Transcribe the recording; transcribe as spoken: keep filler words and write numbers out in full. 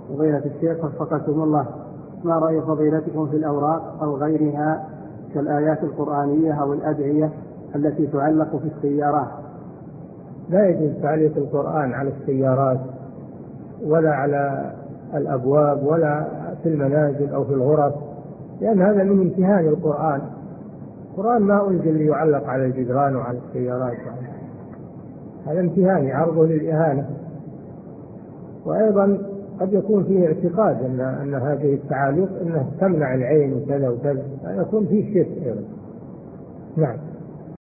فضيلة الشيخ وفقكم الله، ما رأي فضيلتكم في الأوراق أو غيرها كالآيات القرآنية أو الأدعية التي تعلق في السيارات؟ لا يجوز تعليق القرآن على السيارات ولا على الأبواب ولا في المنازل أو في الغرف، لأن هذا من امتهان القرآن. القرآن ما أنزل ليعلق على الجدران وعلى السيارات، هذا امتهان عرضه للإهانة. وأيضا قد يكون فيه اعتقاد أن, أن هذه التعاليق أنها تمنع العين وكذا وكذا، يكون فيه شرك أيضا. نعم.